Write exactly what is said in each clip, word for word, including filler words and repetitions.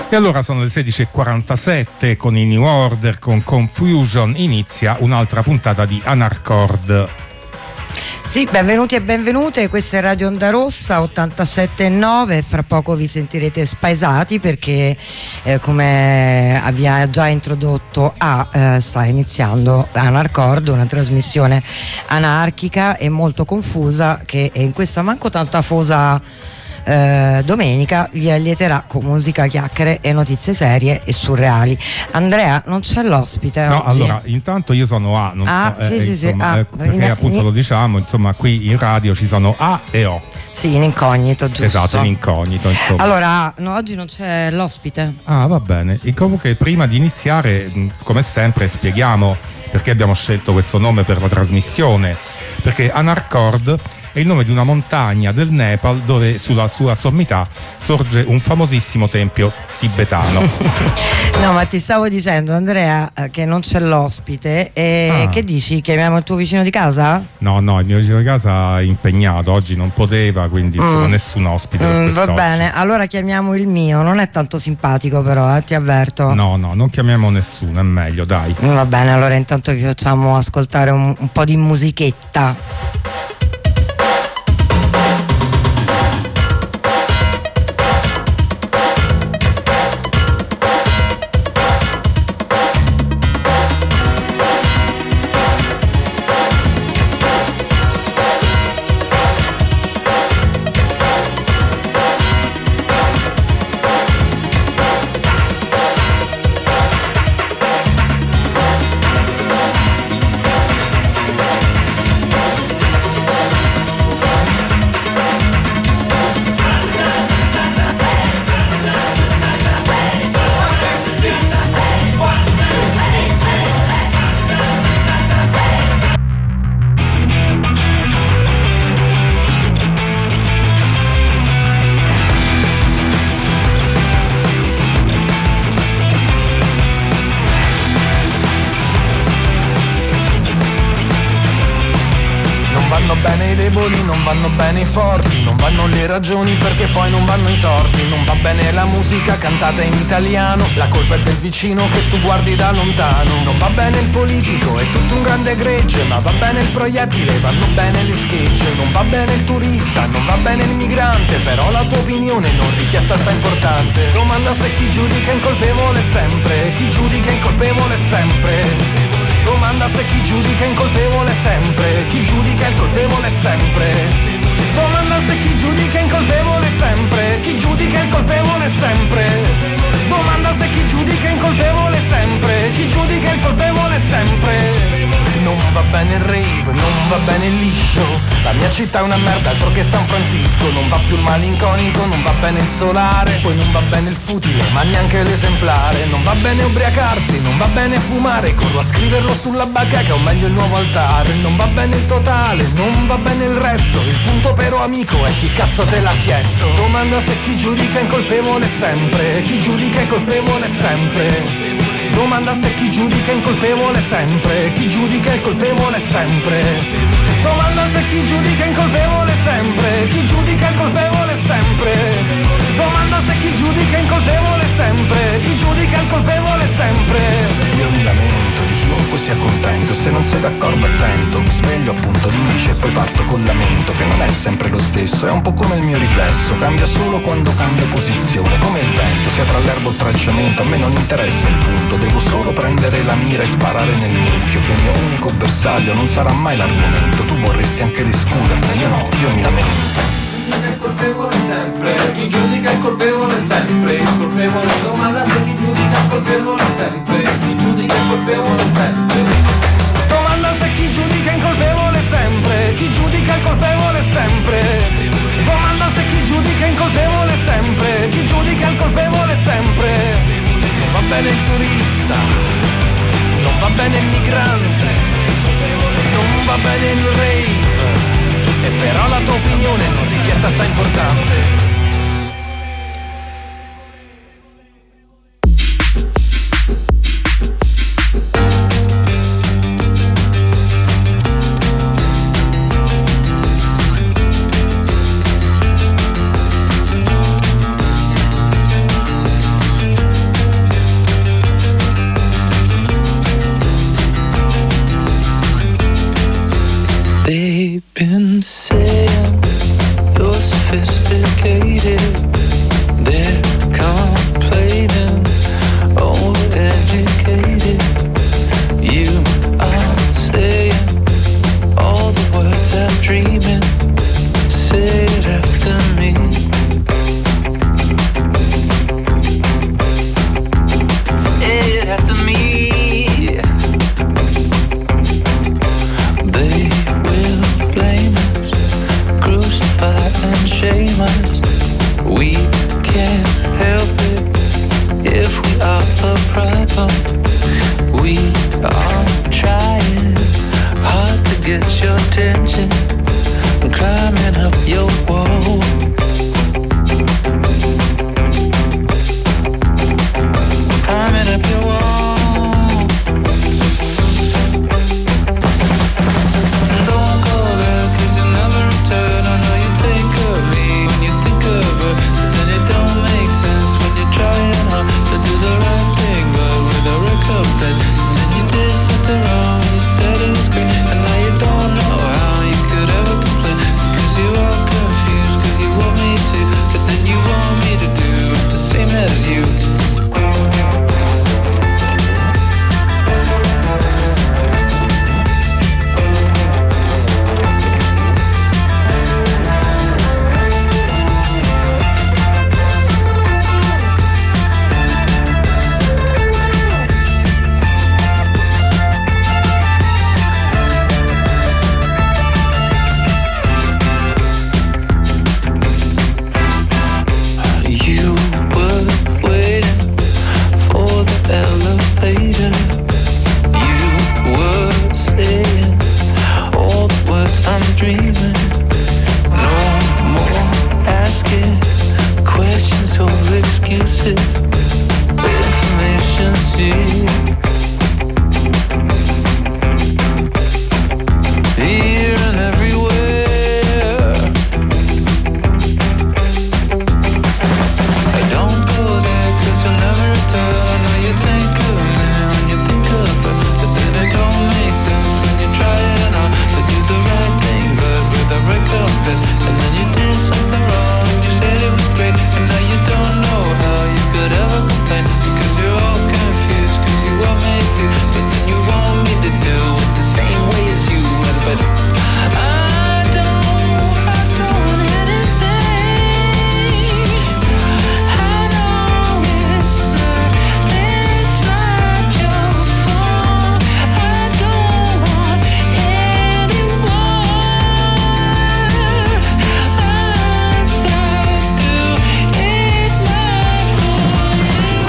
E allora sono le sedici e quarantasette, con i New Order, con Confusion, inizia un'altra puntata di Anarchord. Sì, benvenuti e benvenute, questa è Radio Onda Rossa ottantasette e nove, fra poco vi sentirete spaesati perché eh, come abbiamo già introdotto A, eh, sta iniziando Anarchord, una trasmissione anarchica e molto confusa che in questa manco tanto afosa Eh, domenica vi allieterà con musica, chiacchiere e notizie serie e surreali. Andrea, non c'è l'ospite no oggi? Allora, intanto io sono A, non ah, so, sì, eh, sì, insomma, sì. eh, Ah, perché in, appunto in, lo diciamo, insomma qui in radio ci sono A e O. Sì, in incognito, giusto. Esatto, in incognito, insomma. Allora, no, oggi non c'è l'ospite. Ah, va bene. E comunque prima di iniziare, come sempre, spieghiamo perché abbiamo scelto questo nome per la trasmissione. Perché Anarchord è il nome di una montagna del Nepal dove sulla sua sommità sorge un famosissimo tempio tibetano. No, ma ti stavo dicendo, Andrea, che non c'è l'ospite e ah. Che dici? Chiamiamo il tuo vicino di casa? No, no, il mio vicino di casa è impegnato, oggi non poteva, quindi insomma mm. nessun ospite per mm, quest'oggi. Va bene, allora chiamiamo il mio, non è tanto simpatico però, eh, ti avverto. No, no, non chiamiamo nessuno, è meglio, dai. Va bene, allora intanto vi facciamo ascoltare un, un po' di musichetta. Non vanno bene i forti, non vanno le ragioni perché poi non vanno i torti. Non va bene la musica cantata in italiano, la colpa è del vicino che tu guardi da lontano. Non va bene il politico, è tutto un grande gregge, ma va bene il proiettile, vanno bene le schegge. Non va bene il turista, non va bene il migrante, però la tua opinione non richiesta sta importante. Domanda se chi giudica è incolpevole sempre, chi giudica è incolpevole sempre. Domanda se chi giudica è incolpevole sempre, chi giudica è il colpevole sempre. Domanda se chi giudica è incolpevole sempre, chi giudica è il colpevole sempre. Domanda se chi giudica è incolpevole sempre, chi giudica è il colpevole sempre. Non va bene il rave, non va bene il liscio, la mia città è una merda, altro che San Francisco. Non va più il malinconico, non va bene il solare, poi non va bene il futile, ma neanche l'esemplare. Non va bene ubriacarsi, non va bene fumare, corro a scriverlo sulla bacheca, o meglio il nuovo altare. Non va bene il totale, non va bene il resto, il punto però amico è chi cazzo te l'ha chiesto. Domanda se chi giudica è incolpevole sempre, chi giudica è colpevole sempre. Domanda se chi giudica è incolpevole sempre, chi giudica è il colpevole sempre. Domanda se chi giudica è incolpevole sempre, chi giudica è il colpevole sempre. Domanda se chi giudica è incolpevole sempre, chi giudica è il colpevole sempre. Io mi lamento di chiunque sia contento, se non sei d'accordo attento. Mi sveglio appunto l'indice e poi parto col lamento, che non è sempre lo stesso, è un po' come il mio riflesso, cambia solo quando cambia posizione, come il vento, sia tra l'erba o tra il cemento. A me non interessa il punto, devo solo prendere la mira e sparare nel nicchio, che il mio unico bersaglio non sarà mai l'argomento. Tu vorresti anche discuterne, io no, io mi lamento. Chi giudica è colpevole sempre, chi giudica è colpevole sempre, il colpevole. Domanda se chi giudica è colpevole sempre, chi giudica è colpevole sempre. Domanda se chi giudica è incolpevole sempre, chi giudica è il colpevole sempre. Domanda se chi giudica è incolpevole sempre, chi giudica è il colpevole sempre. Non va bene il turista, non va bene il migrante, non va bene il rave, e però la tua opinione non richiesta sta importante. They've been saying you're sophisticated. They're complaining, overeducated. You are saying all the words I'm dreaming. Say it after me. Say it after me. They will blame us, crucify and shame us. We can't help it if we are the problem. We are trying hard to get your attention, climbing up your wall. Climbing up your wall. Don't go there, cause you'll never return. I know you think of me when you think of her, then it don't make sense when you're trying hard to do the right thing, but with a recompense. And then you did something wrong, you said it was great, and now you don't know how you could ever complain, because you are confused, cause you want me to, but then you want me to do the same as you. Elevator, you were saying all the words I'm dreaming. No more asking questions or excuses. Information's here. Here and everywhere. I don't go there cause you'll never return. You think of me when you think of her, but then it don't make sense when you're trying hard to do the right thing, but with a recompense. And then you did something wrong, you said it was great, and now you don't know how you could ever complain, because you're all confused, cause you want me to, but then you want me to do it the same way as you. But I don't, I don't anything. I know it's not. It's not your fault. I don't want anyone. I said do it not for you.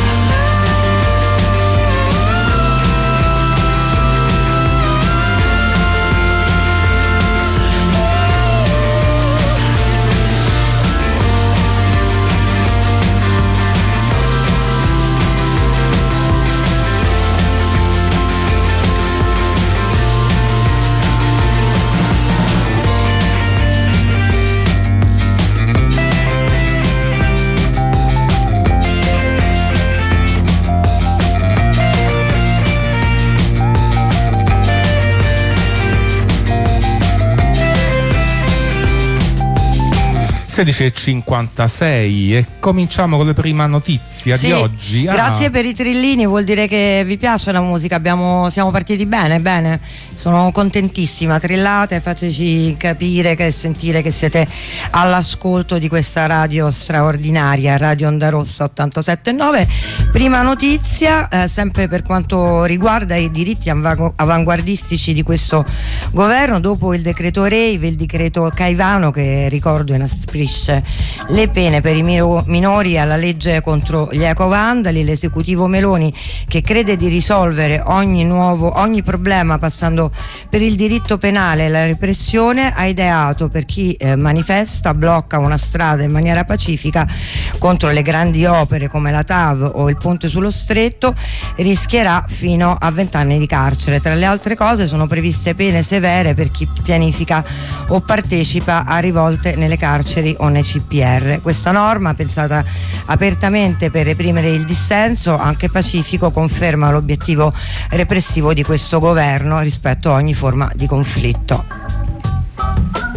sedici e cinquantasei e cominciamo con la prima notizia sì, di oggi. Ah. Grazie per i trillini, vuol dire che vi piace la musica. Abbiamo, siamo partiti bene, bene. Sono contentissima. Trillate, fateci capire e sentire che siete all'ascolto di questa radio straordinaria, Radio Onda Rossa ottantasette e nove. Prima notizia, eh, sempre per quanto riguarda i diritti av- avanguardistici di questo governo, dopo il decreto Rave, il decreto Caivano, che ricordo inasprisce le pene per i mino- minori alla legge contro gli ecovandali, l'esecutivo Meloni, che crede di risolvere ogni nuovo ogni problema passando per il diritto penale e la repressione, ha ideato per chi eh, manifesta, blocca una strada in maniera pacifica contro le grandi opere come la T A V o il ponte sullo Stretto, rischierà fino a vent'anni di carcere. Tra le altre cose sono previste pene severe per chi pianifica o partecipa a rivolte nelle carceri o nei C P R. Questa norma, pensata apertamente per reprimere il dissenso, anche pacifico, conferma l'obiettivo repressivo di questo governo rispetto a ogni forma di conflitto.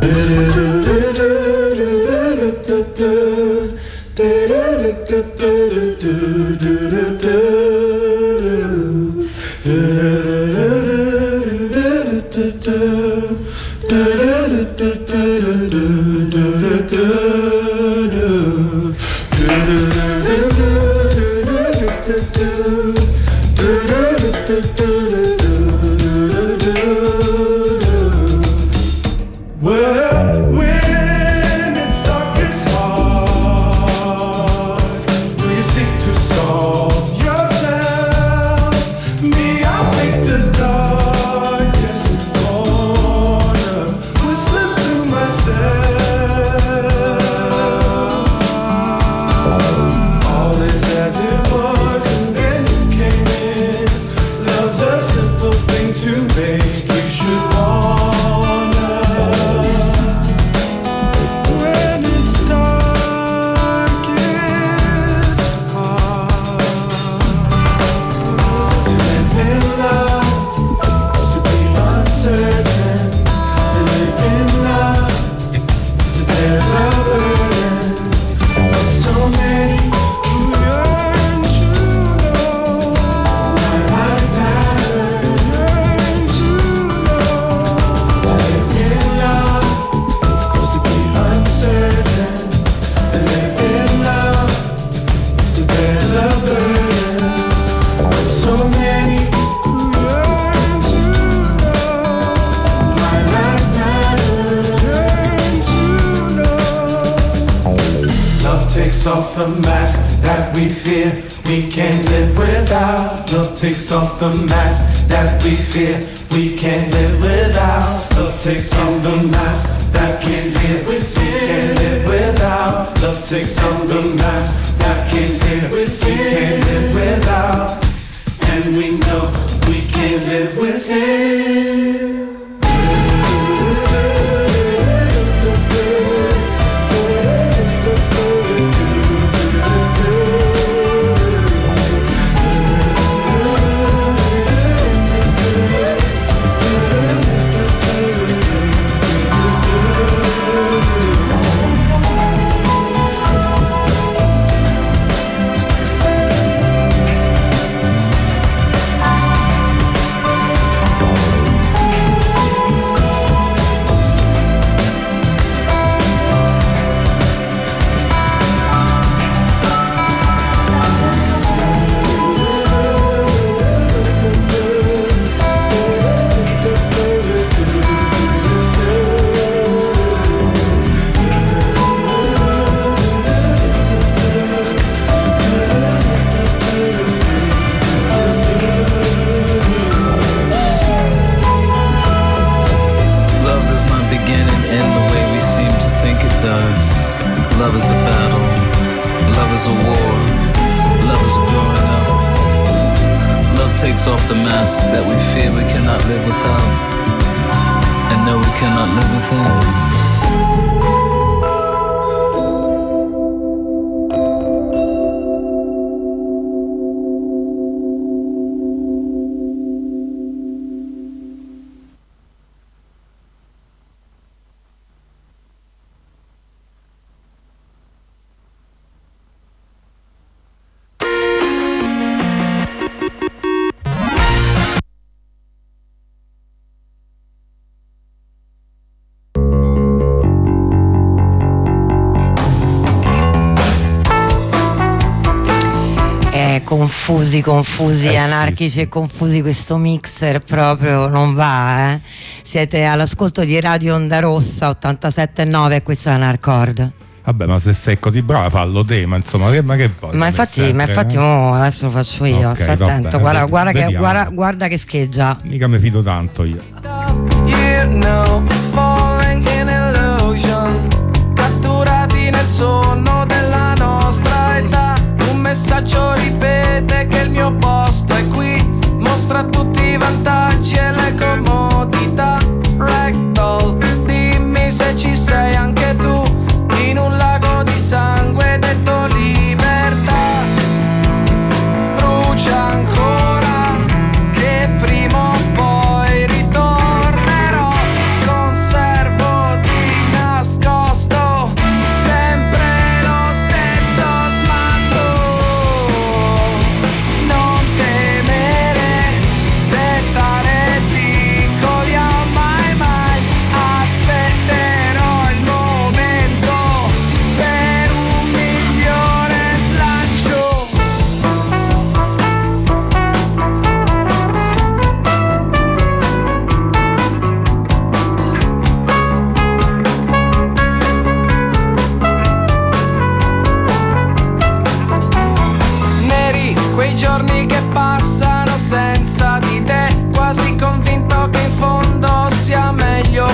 Off the mask that we fear, we can't live without. Love takes off the mask that we fear, we can't live without. Love takes off the mask that we fear, we can't live without. Love takes off the mask that we fear, we can't live without. And we know we can't live within. Love is a battle, love is a war, love is a growing up. Love takes off the mask that we fear we cannot live without, and no, we cannot live within. Confusi, confusi, eh, anarchici sì, sì. e confusi, questo mixer proprio non va, eh. Siete all'ascolto di Radio Onda Rossa ottantasette virgola nove e questo è Anarcord. Vabbè, ma se sei così brava fallo te, ma insomma, che, ma che vuoi? Ma infatti, sempre, ma infatti eh? mo adesso lo faccio io, Ok, sta vabbè, attento, guarda, guarda, che, vediamo. guarda, guarda che scheggia. Mica mi fido tanto io. You know, falling in illusion, catturati nel sonno della nostra età. Un messaggio ripete che il mio posto è qui, mostra tutti i vantaggi e le comodità. Ragdoll, dimmi se ci sei anche tu, in un lago di sangue detto libertà. Brucia ancora, che prima o poi ritorna.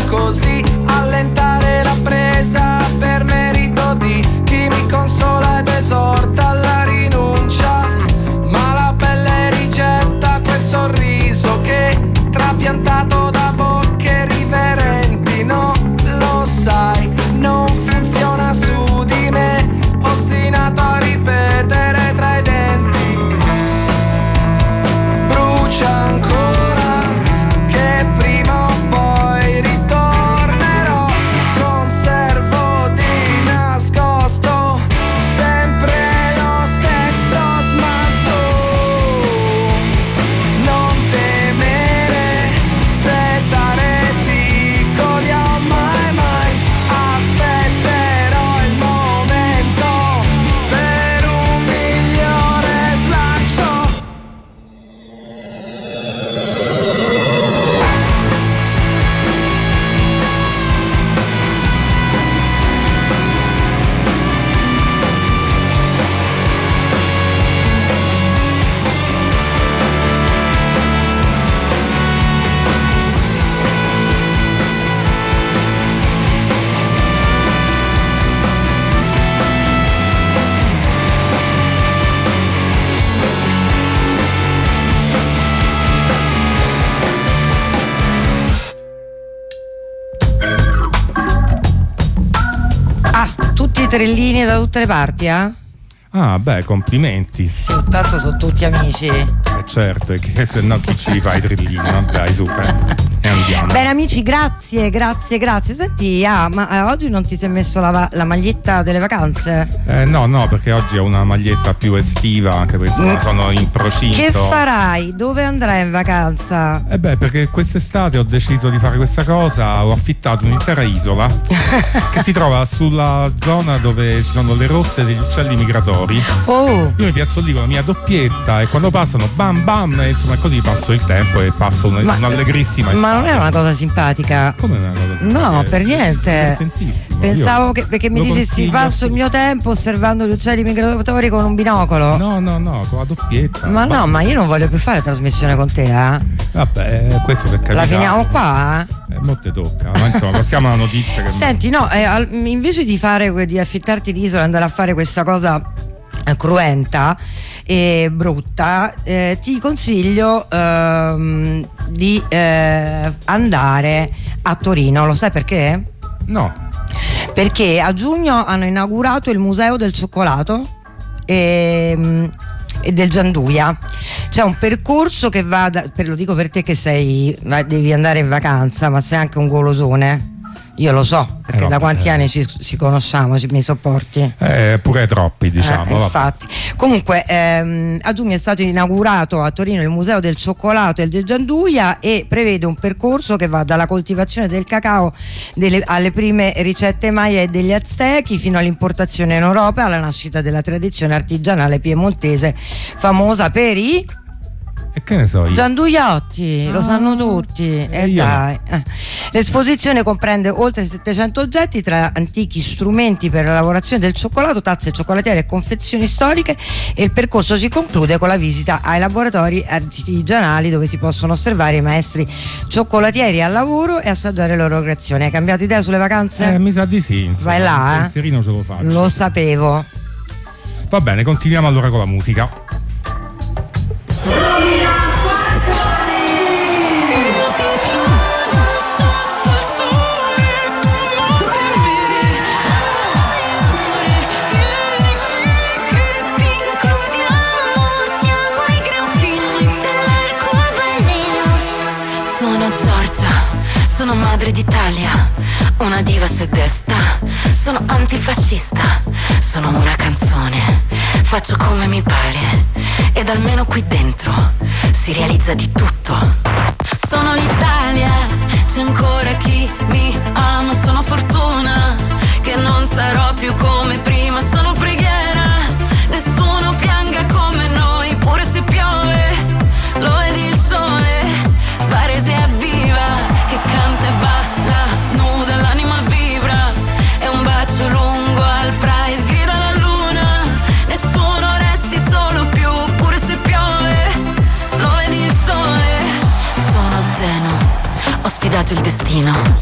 così allentare la presa per merito di chi mi consola ed esorta alla rinuncia, ma la pelle rigetta quel sorriso che trapiantato da bocche riverenti. No, lo sai, non funziona su di me, ostinato a ripetere tra i denti. Brucia ancora che prima o poi ritornerò, conservo di nascosto sempre lo stesso smalto. Non temere, settare piccoli o mai mai, aspetterò il momento per un migliore slancio. Ah, tutti i trellini da tutte le parti, eh? Ah, beh, complimenti. Sì, tanto sono tutti amici. Eh certo, è che se no chi ci li fa i trillini? No, dai, su, eh. E andiamo. Bene amici, grazie, grazie, grazie. Senti, ah, ma eh, oggi non ti sei messo la, va- la maglietta delle vacanze? Eh, no, no, perché oggi ho una maglietta più estiva, anche perché insomma Mm. sono in procinto. Che farai? Dove andrai in vacanza? Eh beh, perché quest'estate ho deciso di fare questa cosa, ho affittato un'intera isola che si trova sulla zona dove ci sono le rotte degli uccelli migratori. Oh, Io mi piazzo lì con la mia doppietta e quando passano bam bam e insomma così passo il tempo e passo una, Ma- un'allegrissima ma non estate. è una cosa simpatica. Come una cosa No, simpatica? per niente. Divertentissimo. Pensavo Io che perché mi lo dicessi consiglio a passo il tutti. mio tempo osservando gli uccelli migratori con un binocolo. No, no, no, con la doppietta. Ma no, ma io non voglio più fare trasmissione con te, eh? Vabbè, questo per capire. La finiamo qua? Eh? Eh, mo te tocca, ma insomma, passiamo alla notizia che Senti, no, eh, al- invece di fare que- di affittarti l'isola e andare a fare questa cosa eh, cruenta e brutta, eh, ti consiglio ehm, di eh, andare a Torino. Lo sai perché? No. Perché a giugno hanno inaugurato il Museo del Cioccolato e, e del Gianduia. C'è un percorso che va da, per, lo dico per te che sei va- devi andare in vacanza, ma sei anche un golosone. Io lo so, perché Eh, da vabbè, quanti eh. anni ci, ci conosciamo, ci, mi sopporti? Eh, pure troppi, diciamo. Eh, vabbè. infatti. Comunque ehm, a giugno è stato inaugurato a Torino il Museo del Cioccolato e del Gianduia e prevede un percorso che va dalla coltivazione del cacao delle- alle prime ricette Maya e degli Aztechi fino all'importazione in Europa, alla nascita della tradizione artigianale piemontese famosa per i E che ne so io? Gianduiotti, lo Ah, sanno tutti. E io no. dai. Eh. L'esposizione comprende oltre settecento oggetti tra antichi strumenti per la lavorazione del cioccolato, tazze cioccolatiere e confezioni storiche, e il percorso si conclude con la visita ai laboratori artigianali dove si possono osservare i maestri cioccolatieri al lavoro e assaggiare le loro creazioni. Hai cambiato idea sulle vacanze? Eh, mi sa di sì. insomma, Vai là, un eh? pensierino ce lo faccio. Lo sapevo. Va bene, continuiamo allora con la musica. Sono Giorgia, sono madre d'Italia, una diva se desta, sono antifascista, sono una canzone, faccio come mi pare ed almeno qui dentro si realizza di tutto. Sono l'Italia, c'è ancora chi mi ama, sono fortuna che non sarò più come prima, sono preghiera, nessuno pianga come noi, pure se piove, lo vedi il sole. Varese è viva, che canta e balla, nuda, l'anima vibra, e un bacio lungo al Pride, grida la luna, nessuno resti solo più, pure se piove, lo vedi il sole. Sono Zeno, ho sfidato il destino,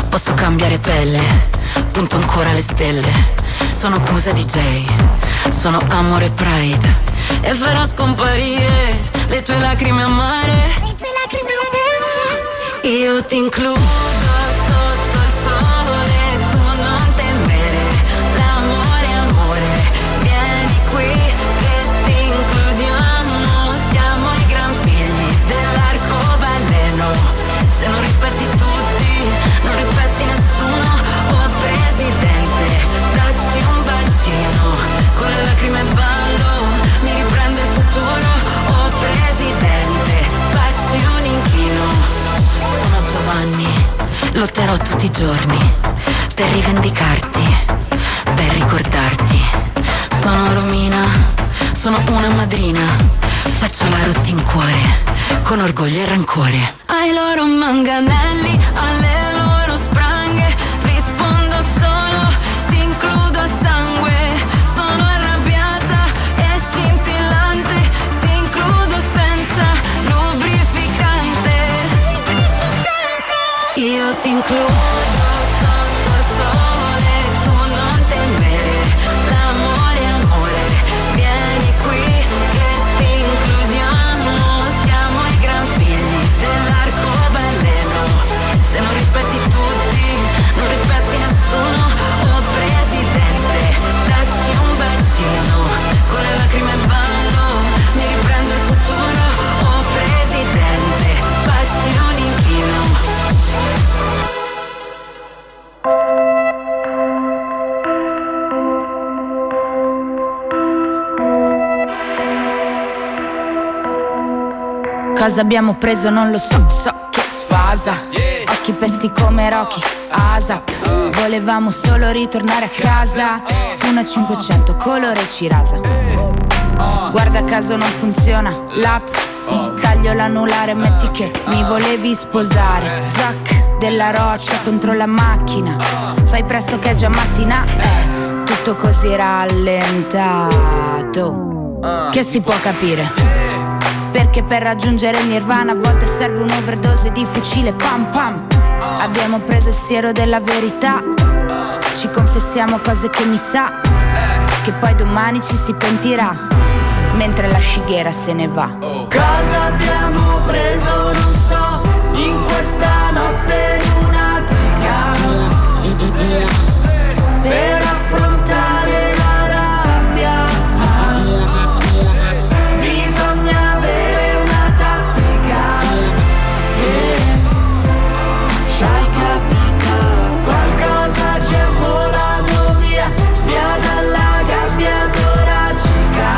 Posso cambiare pelle, punto ancora le stelle. Sono Cusa D J, sono Amore Pride e farò scomparire le tue lacrime amare. Le tue lacrime amare. Io ti includo sotto il sole, tu non temere, l'amore amore. Vieni qui che ti includiamo, siamo i gran figli dell'arcobaleno. Se non rispetti tutti, non rispetti nessuno. Oh presidente, dacci un bacino, con le lacrime ballo, mi riprendo il futuro. Oh presidente, facci un inchino. Sono Giovanni, lotterò tutti i giorni per rivendicarti, per ricordarti. Sono Romina, sono una madrina, faccio la rottincuore con orgoglio e rancore. Ai loro manganelli, alle loro spranghe, rispondo solo, ti includo a sangue. Sono arrabbiata e scintillante, ti includo senza lubrificante. Io ti includo sotto il sole, tu non temere, l'amore amore. Vieni qui che ti includiamo, siamo i gran figli dell'arcobaleno. Se non rispetti tutti, non rispetti nessuno. Oh presidente, dacci un bacino, con le lacrime ballo, mi riprendo il futuro. Oh presidente, facci un inchino. Cosa abbiamo preso non lo so, so che sfasa. Occhi pesti come Rocky, ASAP. Volevamo solo ritornare a casa, su una cinquecento colore cirasa. Guarda caso non funziona l'app, taglio l'anulare, metti che mi volevi sposare. Zac della roccia contro la macchina, fai presto che è già mattina. Eh, tutto così rallentato, che si può capire. Perché per raggiungere il nirvana a volte serve un'overdose di fucile pam pam. Abbiamo preso il siero della verità, ci confessiamo cose che mi sa che poi domani ci si pentirà, mentre la scighera se ne va. Cosa abbiamo preso non so, in questa notte lunatica, per affrontare la rabbia. Bisogna avere una tattica, yeah. C'hai capito? Qualcosa ci è volato via, via dalla gabbia toracica.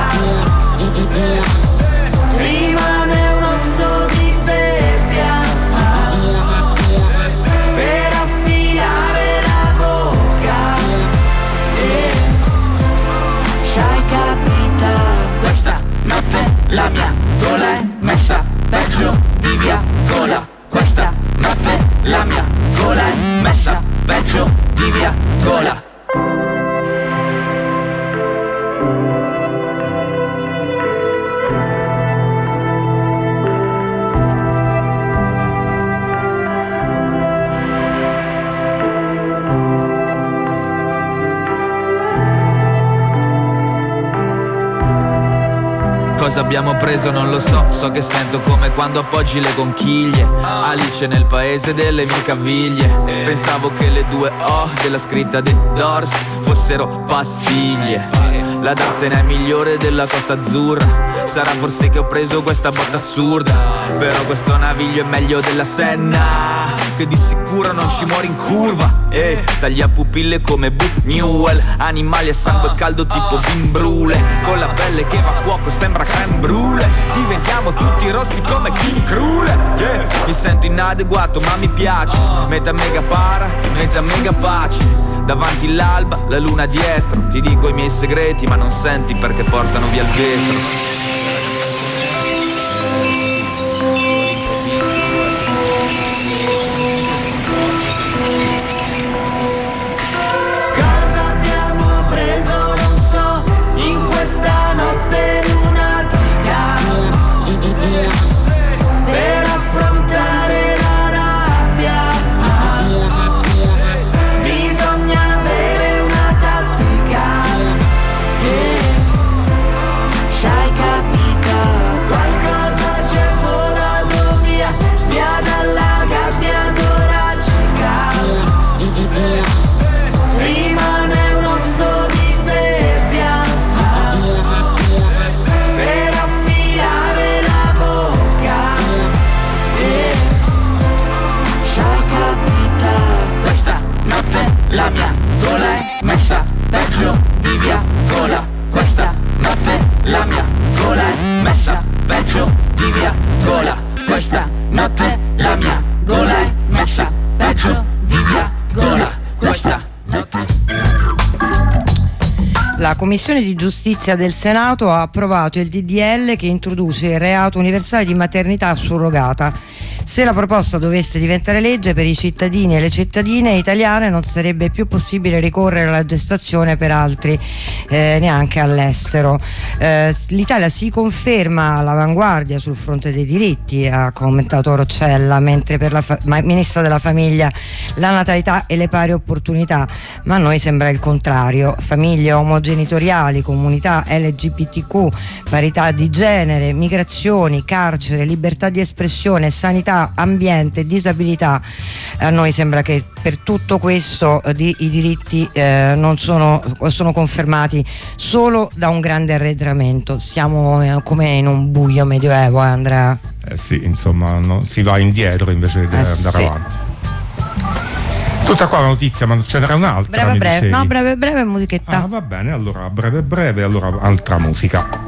Rimane un osso di seppia per affilare la bocca, yeah. C'hai capito? Questa notte la mia gola è messa peggio di via gola. Questa notte la mia gola è messa peggio di via gola. Cosa abbiamo preso non lo so, so che sento come quando appoggi le conchiglie. Alice nel paese delle mie caviglie. Pensavo che le due O della scritta dei Doors fossero pastiglie. La darsena è migliore della Costa Azzurra. Sarà forse che ho preso questa botta assurda, però questo naviglio è meglio della Senna, che di sicuro non ci muore in curva. E taglia pupille come Bu Newell, animali a sangue caldo tipo Vin Brule, con la pelle che va a fuoco sembra crème brûlée. Diventiamo tutti rossi come King Krule, yeah. Mi sento inadeguato ma mi piace, metà mega para, metà mega pace. Davanti l'alba, la luna dietro, ti dico i miei segreti ma non senti perché portano via il vetro. la mia gola è messa peggio di via gola. Questa notte la mia gola è messa peggio di via gola. Questa notte la mia gola è messa peggio di via gola. Questa notte. La Commissione di Giustizia del Senato ha approvato il D D L che introduce il reato universale di maternità surrogata. Se la proposta dovesse diventare legge, per i cittadini e le cittadine italiane non sarebbe più possibile ricorrere alla gestazione per altri, eh, neanche all'estero. Eh, L'Italia si conferma all'avanguardia sul fronte dei diritti, ha commentato Roccella, mentre per la fa- Ministra della Famiglia, la natalità e le pari opportunità, ma a noi sembra il contrario. Famiglie omogenitoriali, comunità L G B T Q, parità di genere, migrazioni, carcere, libertà di espressione, sanità, ambiente, disabilità. A noi sembra che per tutto questo eh, di, i diritti eh, non sono, sono confermati solo da un grande arretramento. Siamo eh, come in un buio medioevo, eh, Andrea? Eh sì, insomma, no, si va indietro invece di Eh, andare sì. avanti. Tutta qua la notizia, ma ce n'era un'altra. Breve mi breve, dicevi. no, breve breve musichetta. Ah, va bene, allora breve breve, allora altra musica.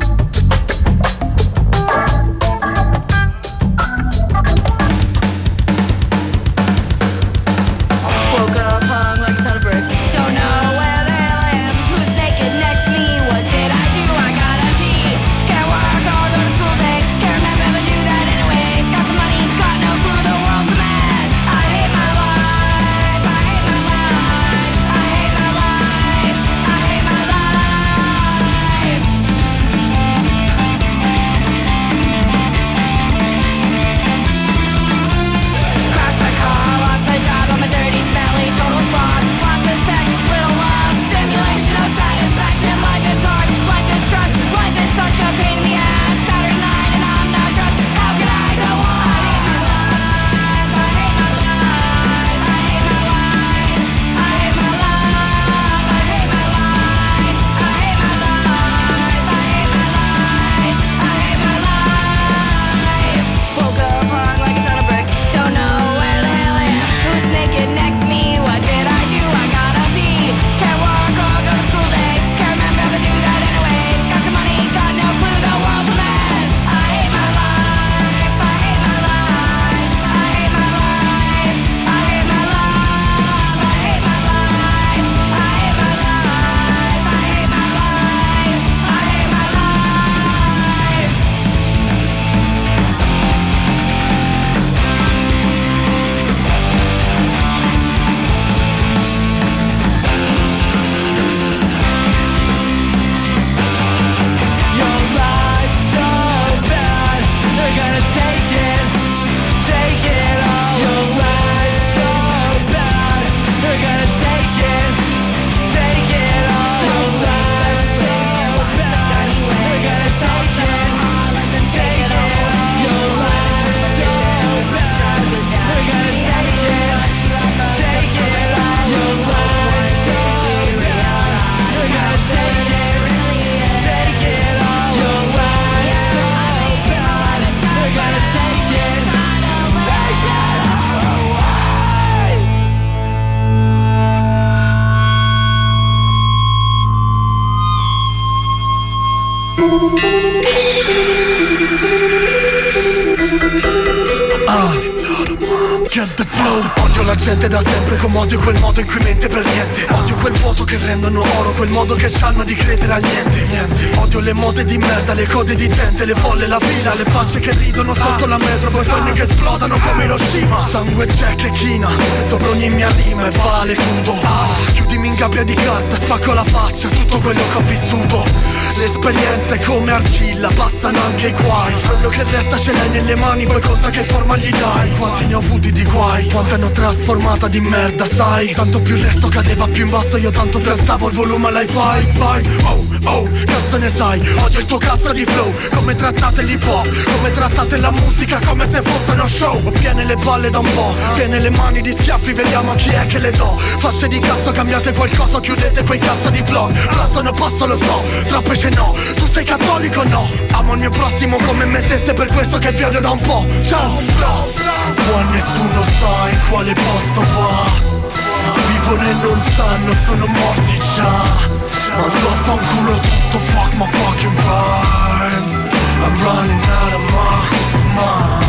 Get the flow. Odio la gente da sempre come odio quel modo in cui mente per niente. Odio quel vuoto che rendono oro, quel modo che c'hanno di credere a niente. Niente. Odio le mode di merda, le code di gente, le folle, la fila, le facce che ridono sotto la metro, poi sogni che esplodano come Hiroshima. Sangue, Jack e china, sopra ogni mia rima e vale tutto. Ah, chiudimi in gabbia di carta, spacco la faccia, tutto quello che ho vissuto. Le esperienze come argilla, passano anche i guai. Quello che resta ce l'hai nelle mani, poi conta che forma gli dai. Quanti ne ho avuti di guai, quanto hanno trasformata di merda, sai. Tanto più il resto cadeva più in basso, io tanto più alzavo il volume all'hi-fi. Vai, oh, oh, cazzo ne sai, odio il tuo cazzo di flow. Come trattate l'hip hop, come trattate la musica, come se fosse uno show. Ho piene le palle da un po', piene le mani di schiaffi, vediamo a chi è che le do. Facce di cazzo, cambiate qualcosa, chiudete quei cazzo di blog. Però sono pazzo, lo so, troppe ce no. Tu sei cattolico, no? Amo il mio prossimo come me stesso, è per questo che vi odio da un po'. Ciao, bro. Qua nessuno sa in quale posto va. Vivo vivono e non sanno, sono morti già. Mando a fanculo tutto, fuck my fucking rhymes. I'm running out of my mind.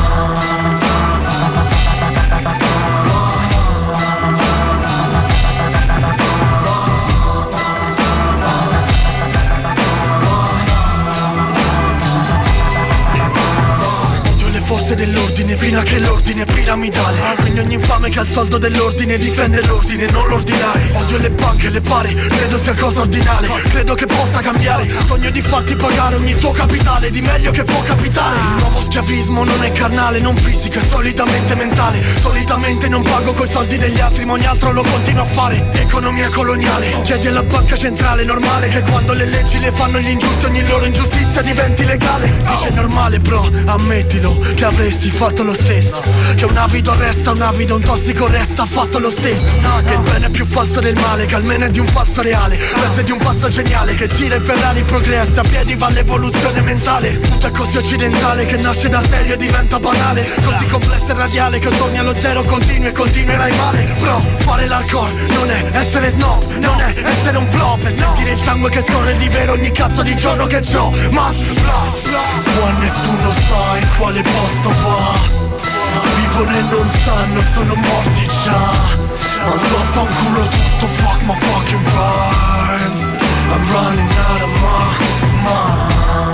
Forze dell'ordine prima che l'ordine piramidale. Quindi ogni infame che ha il soldo dell'ordine difende l'ordine, non l'ordinare. Odio le banche e le pare, credo sia cosa ordinale. Credo che possa cambiare, sogno di farti pagare ogni tuo capitale, di meglio che può capitare. Il nuovo schiavismo non è carnale, non fisico, è solitamente mentale. Solitamente non pago coi soldi degli altri, ma ogni altro lo continuo a fare. Economia coloniale, chiedi alla banca centrale, normale che quando le leggi le fanno gli ingiusti ogni loro ingiustizia diventi legale. Dice normale bro, ammettilo che avresti fatto lo stesso. Che un avido resta un avido, un tossico resta fatto lo stesso. Che il bene è più falso del male, che almeno è di un falso reale. Pensa di un passo geniale che gira in Ferrari progressa, a piedi va l'evoluzione mentale. Tutto è così occidentale che nasce da serio e diventa banale. Così complesso e radiale che torni allo zero, continui e continuerai male. Bro, fare l'hardcore non è essere snob, non è essere un flop, è sentire il sangue che scorre di vero ogni cazzo di giorno che c'ho. Ma bla bla, qua nessuno sa in quale posto va. Vivono e non sanno, sono morti già. Mando a fanculo tutto, fuck my fucking rhymes. I'm running out of my mind.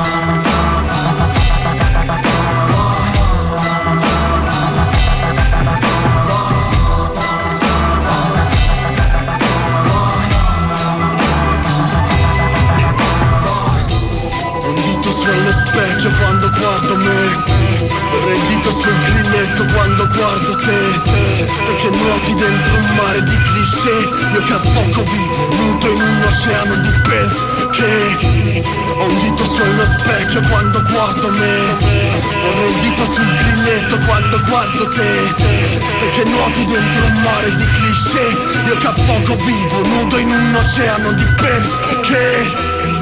Un dito sullo specchio quando guardo me. Il dito sul grilletto quando guardo te. Te che nuoti dentro un mare di cliché. Io che affoco vivo, nudo in un oceano di perché. Ho un dito sullo specchio quando guardo me. Vorrei il dito sul grilletto quando guardo te. Te che nuoti dentro un mare di cliché. Io che affoco vivo, nudo in un oceano di perché.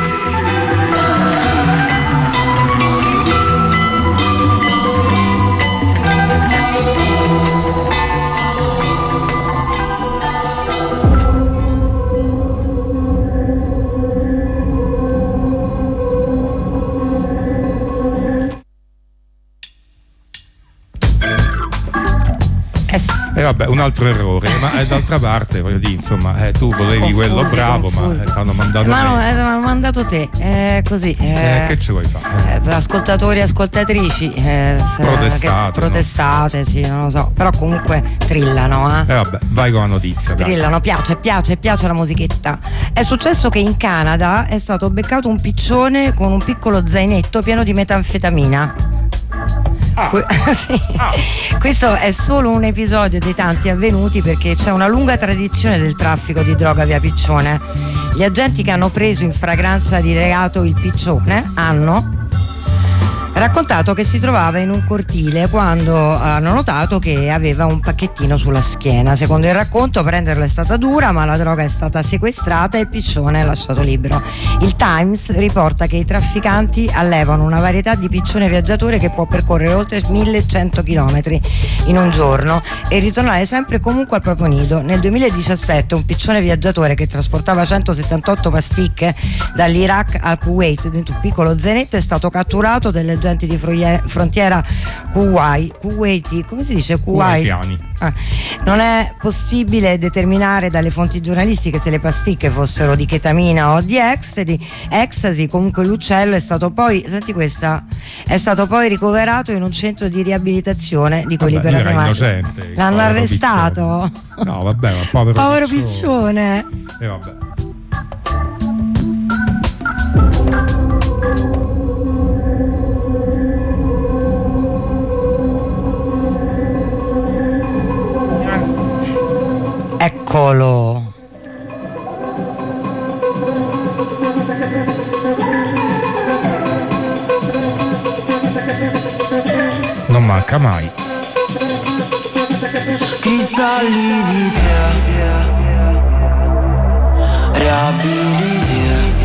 E eh vabbè, un altro errore, ma eh, d'altra parte voglio dire, insomma, eh, tu volevi confusi, quello bravo, confusi. ma ti hanno mandato ma no, me. eh, hanno mandato te, eh, così. Eh, Eh, che ci vuoi fare? eh, ascoltatori e ascoltatrici eh, se- Protestate, che- no? protestate, sì, non lo so, però comunque trillano, eh. Eh vabbè, vai con la notizia, dai. Trillano, piace, piace, piace la musichetta. È successo che in Canada è stato beccato un piccione con un piccolo zainetto pieno di metanfetamina. Ah. Que- sì. Ah. Questo è solo un episodio dei tanti avvenuti perché c'è una lunga tradizione del traffico di droga via Piccione. Gli agenti che hanno preso in fragranza di reato il piccione hanno raccontato che si trovava in un cortile quando hanno notato che aveva un pacchettino sulla schiena. Secondo il racconto prenderlo è stata dura, ma la droga è stata sequestrata e il piccione è lasciato libero. Il Times riporta che i trafficanti allevano una varietà di piccione viaggiatore che può percorrere oltre millecento chilometri in un giorno e ritornare sempre e comunque al proprio nido. Nel duemiladiciassette un piccione viaggiatore che trasportava centosettantotto pasticche dall'Iraq al Kuwait dentro un piccolo zainetto è stato catturato dalle agenti di frontiera Kuwait, Kuwaiti, come si dice? Kuwait. Kuwaitiani. Ah, non è possibile determinare dalle fonti giornalistiche se le pasticche fossero di chetamina o di ecstasy, ecstasy. Comunque l'uccello è stato poi, senti questa, è stato poi ricoverato in un centro di riabilitazione di quelli Vabbè, per era animali. innocente, il L'hanno povero arrestato. piccione. No, vabbè, ma povero, Povero piccione. piccione. E vabbè. Eccolo. Non manca mai. Cristalli di te, riabiliti,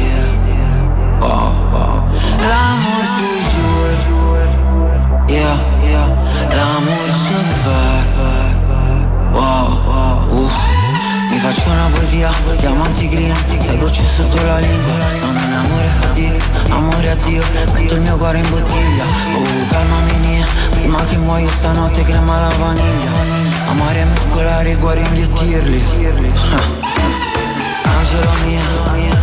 oh. L'amour toujours, yeah. L'amour se fait, oh. Uff. Mi fa Faccio una poesia, diamanti green, sei gocce sotto la lingua. No, non è amore, addio, amore, addio. Metto il mio cuore in bottiglia. Oh, calmami nia, prima che muoio stanotte crema la vaniglia. Amare, mescolare i cuori, inghiottirli. Angelo mio,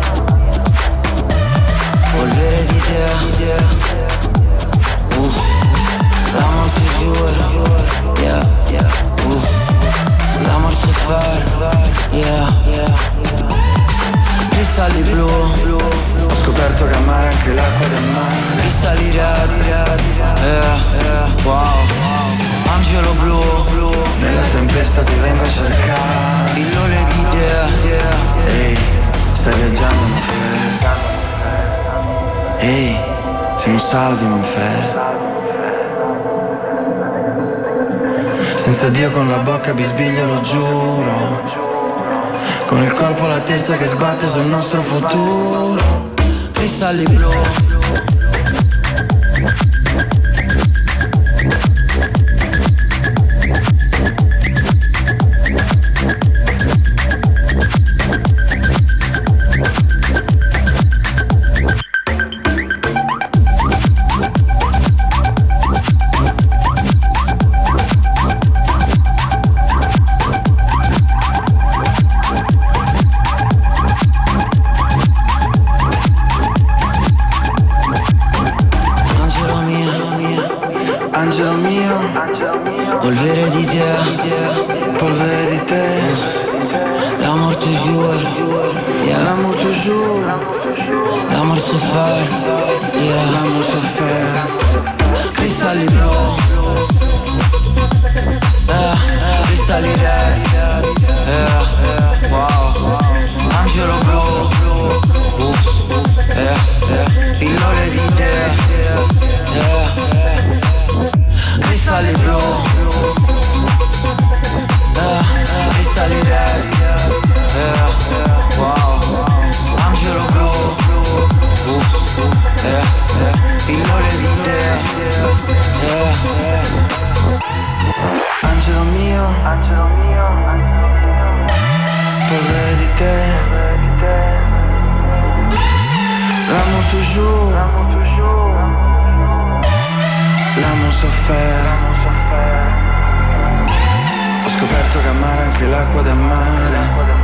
polvere di te. Uff, l'amor tu giuro, yeah, uff, l'amor so fare, yeah. Cristalli blu, ho scoperto che amare anche l'acqua del mare. Cristalli red, yeah, wow. Angelo blu, nella tempesta ti vengo a cercare. Pillole di te, ehi, stai viaggiando Manfred. Ehi, siamo salvi Manfred. Senza Dio con la bocca bisbiglio lo giuro, con il corpo la testa che sbatte sul nostro futuro. Cristalli blu. Angelo mio, polvere di te, polvere di te. L'amour toujours, yeah. L'amour toujours, l'amour so fare, yeah. L'amour so faire. Cristalli blu, yeah. Cristalli red, yeah. Wow. Angelo blu, uh, yeah. Pillole di te, yeah. Cristalli blu, eh, cristalli red, eh, wow. Angelo blu, uh, eh, pillole di te, eh. Angelo mio, polvere di te, l'amour toujours, l'amour so faire. Ho scoperto che amare anche l'acqua del mare.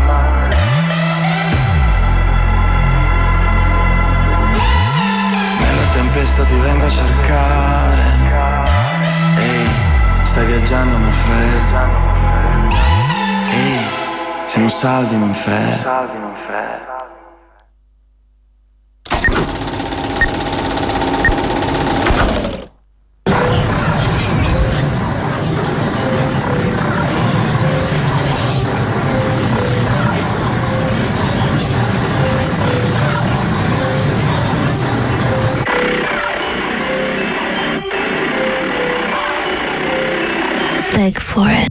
Nella tempesta ti vengo a cercare. Ehi, stai viaggiando Manfred. Ehi, siamo salvi Manfred. Salvi Manfred. Beg for it.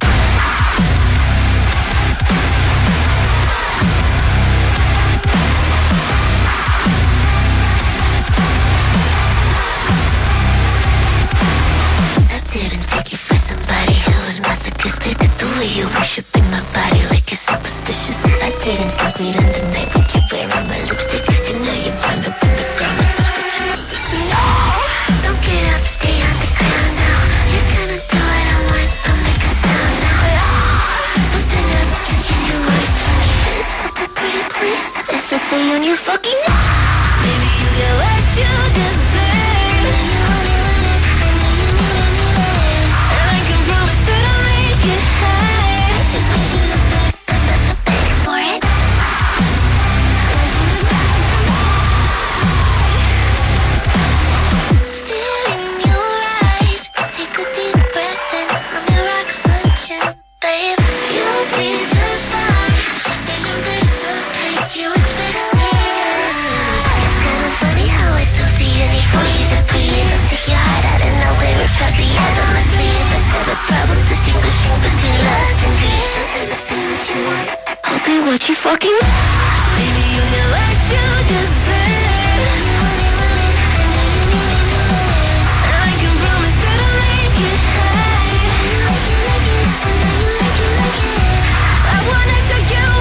I didn't take you for somebody who was masochistic. The way you worshiping my body like you're superstitious. I didn't think we'd end the night with you wearing my lipstick. And now you're bound up in the ground. I just want you to listen. No, don't get up, stay on the ground now. You're gonna do what I want, but make a sound now. Don't stand up, just use your words for me. Is Papa pretty please? Is it say on your fucking baby, you get what you deserve. And I can promise that I'll make it high. I just want you to beg, beg, beg, beg for it. What you fucking baby, you get what you deserve. And I can promise that I'll make it high. I wanna show you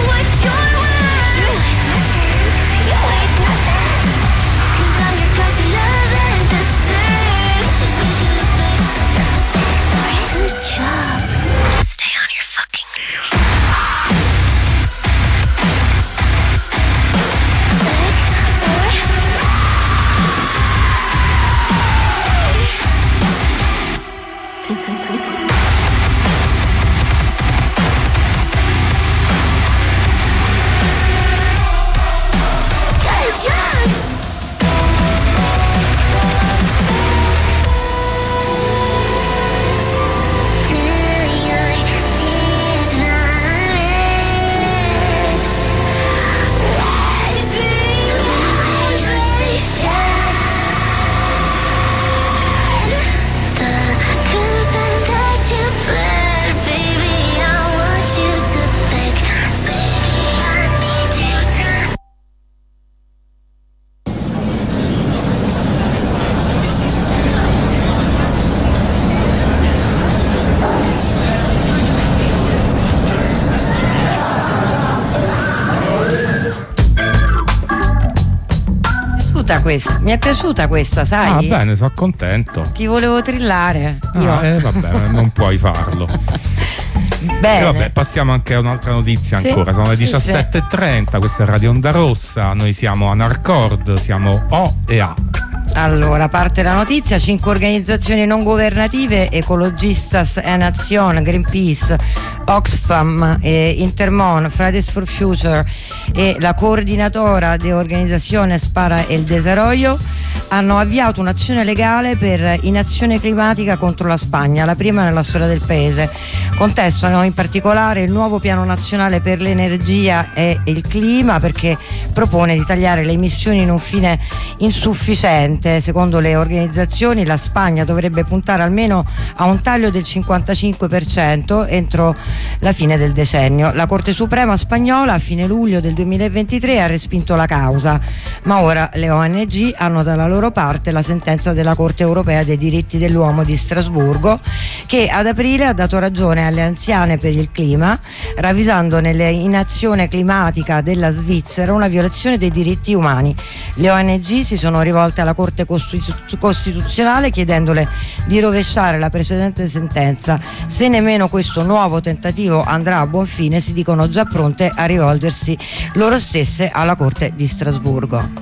piaciuta questa, mi è piaciuta questa, sai? Ah, bene, sono contento. Ti volevo trillare. Io. Ah, eh, vabbè, non puoi farlo. Bene. E vabbè, passiamo anche a un'altra notizia Sì, ancora. Sono le sì, diciassette e trenta, questa è Radio Onda Rossa. Noi siamo Anarcord, siamo O e A. Allora, parte la notizia: cinque organizzazioni non governative, Ecologistas en Acción, Greenpeace, Oxfam, eh, Intermon, Fridays for Future e la coordinatora de Organizaciones para el Desarrollo hanno avviato un'azione legale per inazione climatica contro la Spagna, la prima nella storia del paese. Contestano in particolare il nuovo piano nazionale per l'energia e il clima, perché propone di tagliare le emissioni in un fine insufficiente. Secondo le organizzazioni la Spagna dovrebbe puntare almeno a un taglio del cinquantacinque per cento entro la fine del decennio. La Corte Suprema spagnola a fine luglio del duemilaventitré ha respinto la causa, ma ora le O N G hanno dalla loro parte la sentenza della Corte Europea dei diritti dell'uomo di Strasburgo, che ad aprile ha dato ragione alle anziane per il clima, ravvisando nell'inazione climatica della Svizzera una violazione dei diritti umani. Le O N G si sono rivolte alla Corte Costituzionale chiedendole di rovesciare la precedente sentenza. Se nemmeno questo nuovo tentativo andrà a buon fine, si dicono già pronte a rivolgersi loro stesse alla Corte di Strasburgo.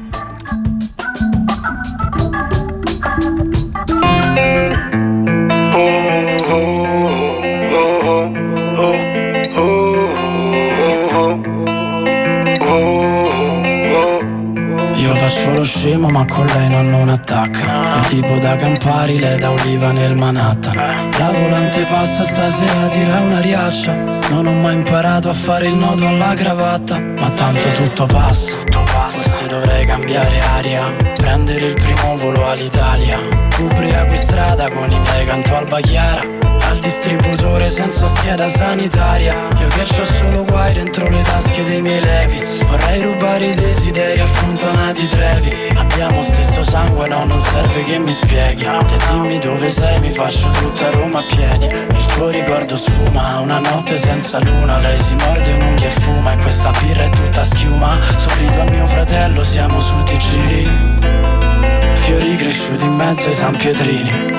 Faccio lo scemo ma con lei non, non attacca. Il tipo da Campari, lei da Oliva nel Manhattan. La volante passa stasera, tira una riaccia. Non ho mai imparato a fare il nodo alla cravatta, ma tanto tutto passa. Forse dovrei cambiare aria, prendere il primo volo all'Italia. Ubriaco in strada con i miei canto Alba Chiara. Al distributore senza scheda sanitaria. Io che c'ho solo guai dentro le tasche dei miei Levis. Vorrei rubare i desideri a Fontanati Trevi. Abbiamo stesso sangue, no, non serve che mi spieghi. Te dimmi dove sei, mi faccio tutta Roma a piedi. Il tuo ricordo sfuma, una notte senza luna. Lei si morde un'unghia e fuma, e questa birra è tutta schiuma. Sorrido a mio fratello, siamo su di giri. Fiori cresciuti in mezzo ai San Pietrini.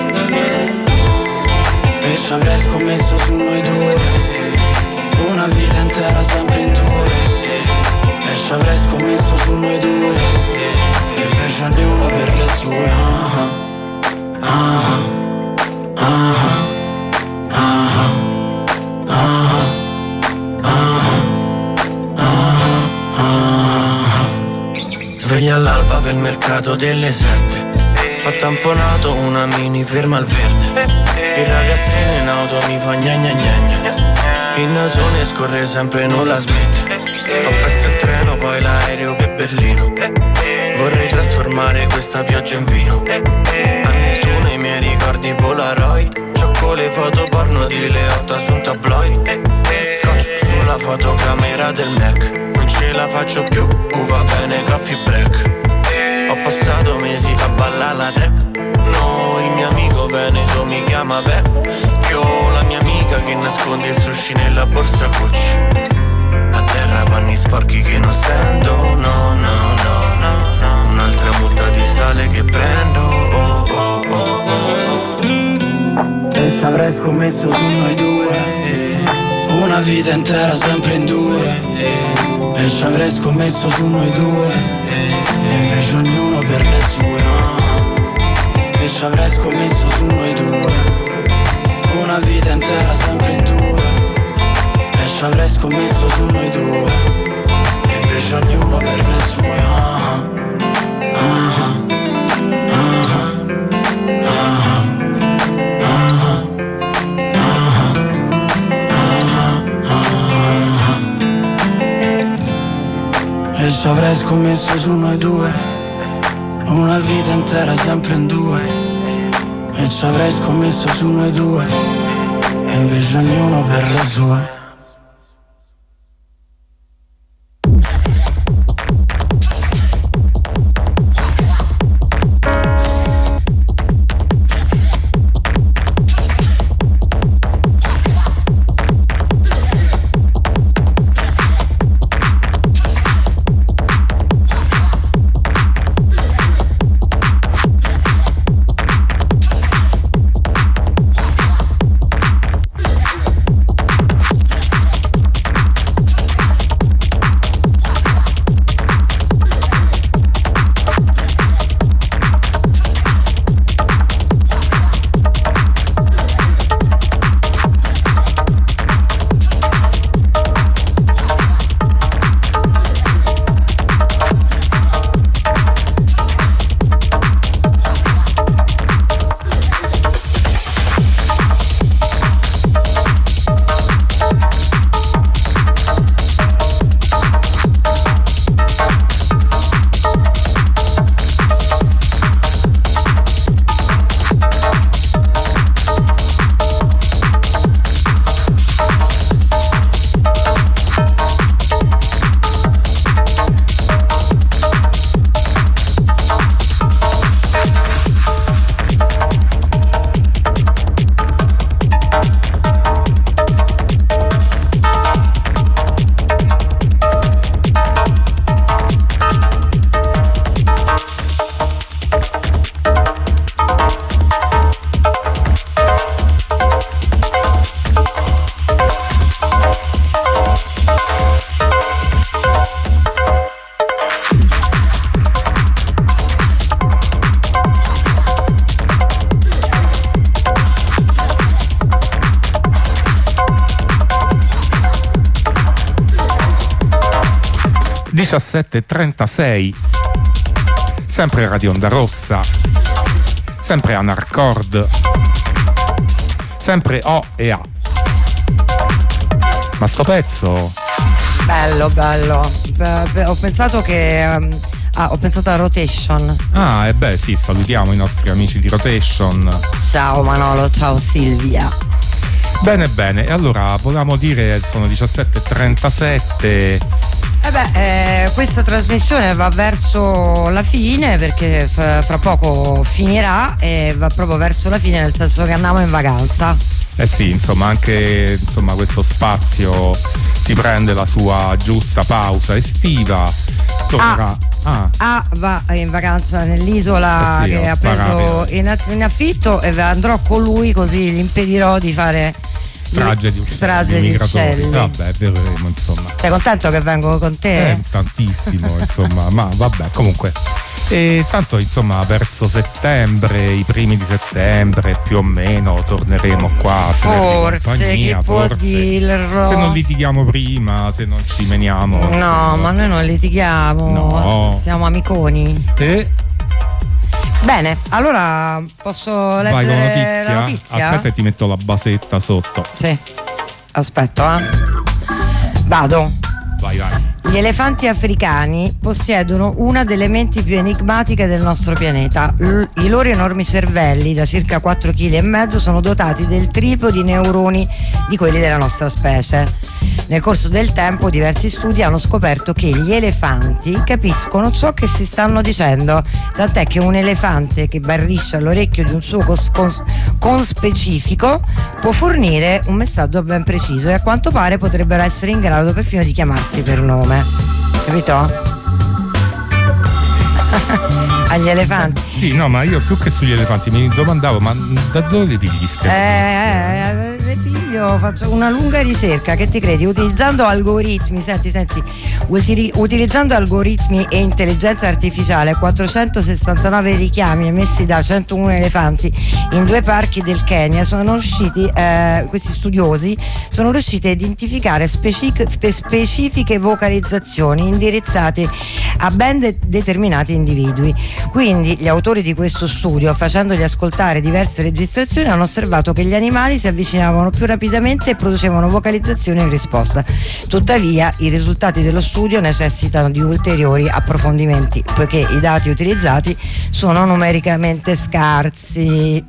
E ci avrei scommesso su noi due, una vita intera sempre in due. E ci avrei scommesso su noi due, invece ognuno per le sue. Ah ah ah ah ah ah ah. Sveglia all'alba per il mercato delle sette. Ho tamponato una mini ferma al verde. Il ragazzino in auto mi fa gna gna gna gna. Il nasone scorre sempre, non la smette. Ho perso il treno, poi l'aereo per Berlino. Vorrei trasformare questa pioggia in vino. A Nettuno i miei ricordi Polaroid. Gioco le foto porno di Leotta su un tabloid. Scotch sulla fotocamera del Mac. Non ce la faccio più, uh, va bene coffee break. Ho passato mesi a ballare la tech. No, il mio amico Veneto mi chiama vecchio. La mia amica che nasconde il sushi nella borsa Gucci. A terra panni sporchi che non stendo. No, no, no, no. Un'altra multa di sale che prendo. Oh, oh, oh, oh. E ci avrei scommesso su noi due, una vita intera sempre in due. E ci avrei scommesso su noi due, e invece ognuno per le sue. E ci avrei scommesso su noi due, una vita intera sempre in due. E ci avrei scommesso su noi due, e invece ognuno per le sue. Ah, ah, ah, e ci avrei scommesso su noi due, una vita intera sempre in due. E ci avrei scommesso su noi due, e invece ognuno per le sue. diciassette e trentasei, sempre Radio Onda Rossa, sempre Anarcord, sempre O e A. Ma sto pezzo bello bello, Beh, beh, ho pensato che um, ah, ho pensato a Rotation. Ah, e beh sì, salutiamo i nostri amici di Rotation. Ciao Manolo, ciao Silvia. Bene bene, e allora volevamo dire, sono diciassette e trentasette. Eh beh, eh, questa trasmissione va verso la fine, perché f- fra poco finirà e va proprio verso la fine, nel senso che andiamo in vacanza. Eh sì, insomma, anche insomma, questo spazio si prende la sua giusta pausa estiva. Tornerà. Ah, ah. ah va in vacanza nell'isola eh sì, che ha preso in, in affitto, e andrò con lui, così gli impedirò di fare strage di uccelli, strage di uccelli. Vabbè, vedremo, insomma. Sei contento che vengo con te? Eh, tantissimo, insomma, ma vabbè, comunque. E tanto insomma verso settembre, i primi di settembre più o meno torneremo qua a forse, chi può forse. dirlo? Se non litighiamo prima, se non ci meniamo. No, insomma. ma noi non litighiamo, no. Siamo amiconi. E bene, allora posso leggere vai con la notizia? la notizia? Aspetta, ti metto la basetta sotto. Sì, aspetta, eh. Vado. Vai, vai. Gli elefanti africani possiedono una delle menti più enigmatiche del nostro pianeta. L- I loro enormi cervelli, da circa quattro chili e mezzo, sono dotati del triplo di neuroni di quelli della nostra specie. Nel corso del tempo diversi studi hanno scoperto che gli elefanti capiscono ciò che si stanno dicendo, tant'è che un elefante che barrisce all'orecchio di un suo cos- cons- conspecifico può fornire un messaggio ben preciso, e a quanto pare potrebbero essere in grado perfino di chiamarsi per nome. Capito? Agli elefanti. Sì, no, ma io più che sugli elefanti mi domandavo, ma da dove le pigli ste? Eh, le piglio, faccio una lunga ricerca, che ti credi? Utilizzando algoritmi, senti, senti, utili- utilizzando algoritmi e intelligenza artificiale, quattrocentosessantanove richiami emessi da centouno elefanti in due parchi del Kenya sono usciti, eh, questi studiosi sono riusciti a identificare specific- specifiche vocalizzazioni indirizzate a ben de- determinati individui. Quindi gli autori di questo studio, facendogli ascoltare diverse registrazioni, hanno osservato che gli animali si avvicinavano più rapidamente e producevano vocalizzazioni in risposta. Tuttavia i risultati dello studio necessitano di ulteriori approfondimenti, poiché i dati utilizzati sono numericamente scarsi.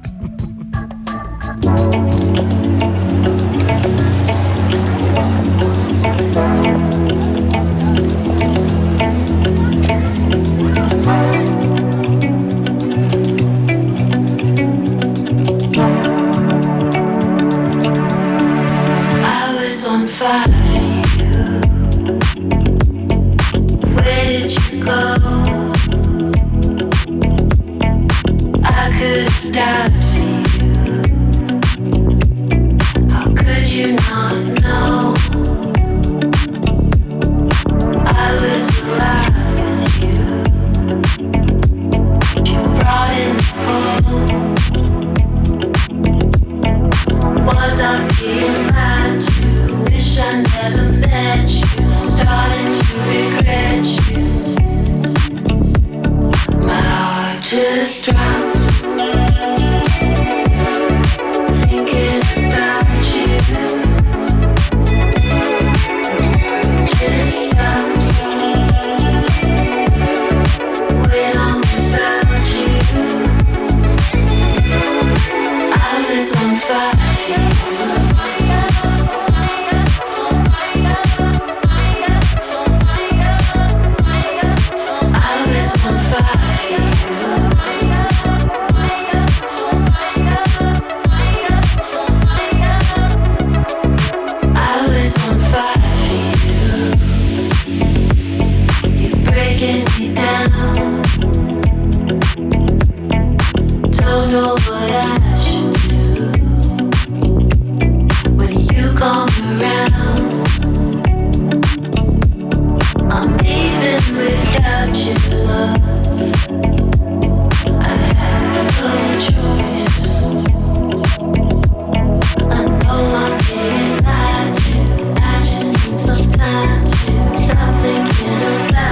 Some time to stop thinking of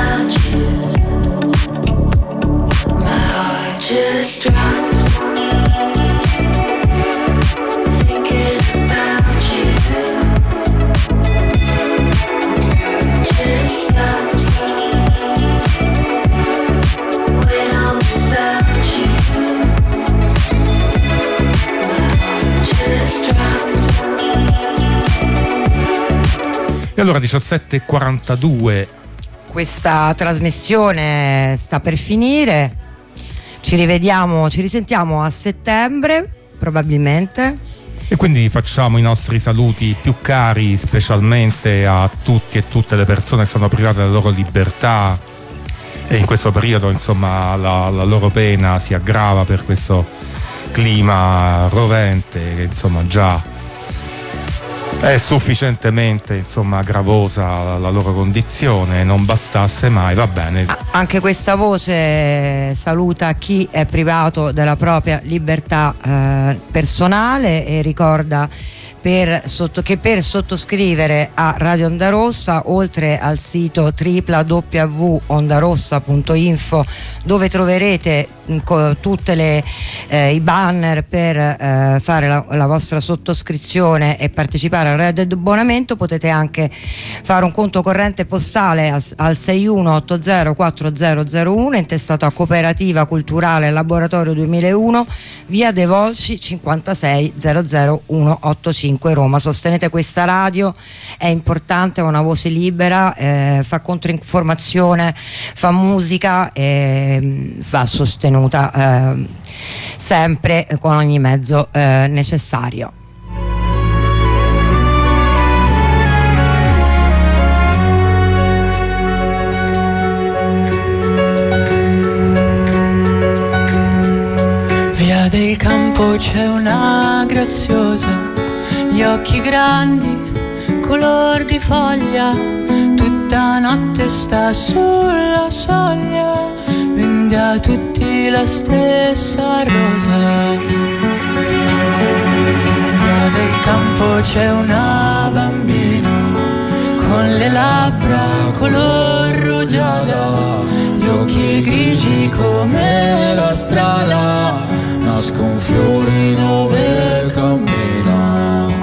allora diciassette e quarantadue. Questa trasmissione sta per finire. Ci rivediamo, ci risentiamo a settembre, probabilmente. E quindi facciamo i nostri saluti più cari specialmente a tutti e tutte le persone che sono private della loro libertà e in questo periodo insomma la, la loro pena si aggrava per questo clima rovente che insomma già è sufficientemente insomma gravosa la, la loro condizione, non bastasse mai, va bene. Anche questa voce saluta chi è privato della propria libertà eh, personale e ricorda per sotto, che per sottoscrivere a Radio Onda Rossa, oltre al sito w w w punto ondarossa punto info dove troverete mh, tutte le eh, i banner per eh, fare la, la vostra sottoscrizione e partecipare al reddito di abbonamento, potete anche fare un conto corrente postale al, al sei uno otto zero quattro zero zero uno intestato a Cooperativa Culturale Laboratorio duemilauno, via De Volsci cinquantasei zero zero uno otto cinque Roma. Sostenete questa radio, è importante, è una voce libera, eh, fa controinformazione, fa musica e va sostenuta eh, sempre con ogni mezzo eh, necessario. Via del Campo c'è una graziosa, gli occhi grandi, color di foglia, tutta notte sta sulla soglia, vende a tutti la stessa rosa. Via del Campo c'è una bambina, con le labbra color rugiada, gli occhi grigi come la strada, nascon fiori dove cammina.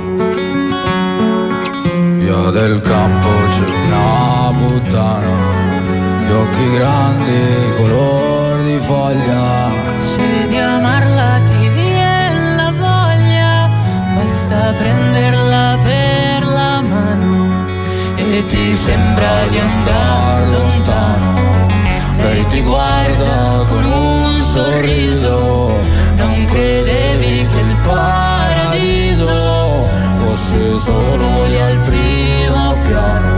Via del Campo c'è una puttana, gli occhi grandi, color di foglia, se di amarla ti viene la voglia, basta prenderla per la mano e ti sembra di andare lontano. Lei ti guarda con un sorriso, non credevi che il paradiso fosse solo lì al primo piano.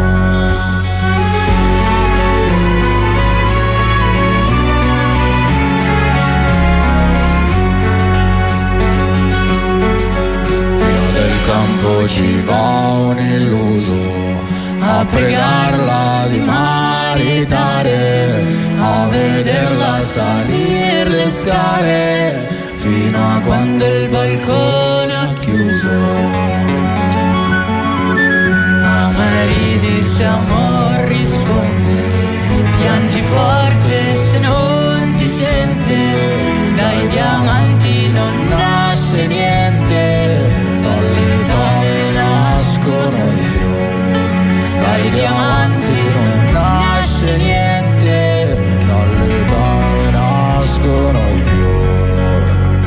Via del Campo ci va un illuso a pregarla di maritare, a vederla salire le scale fino a quando il balcone ha chiuso. Ma ridi se amor risponde, piangi forte se non ti sente, dai diamanti non nasce niente, dalle donne nascono i fiori, dai diamanti non nasce niente, dalle donne nascono i fiori.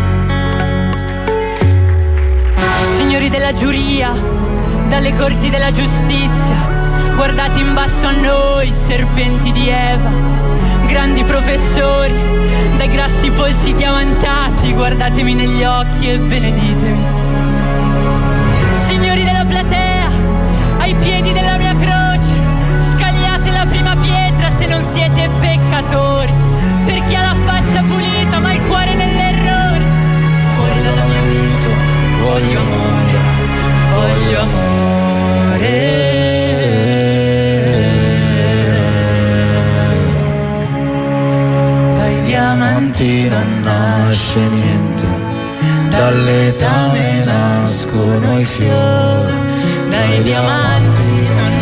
Signori della giuria, dalle corti della giustizia, guardate in basso a noi, serpenti di Eva, grandi professori, dai grassi polsi diamantati, guardatemi negli occhi e beneditemi. Signori della platea, ai piedi della mia croce, scagliate la prima pietra se non siete peccatori, per chi ha la faccia pulita ma il cuore nell'errore. Fuori dalla mia vita voglio amore, voglio amore. Dai diamanti non nasce niente, dalle tame nascono i fiori, dai diamanti non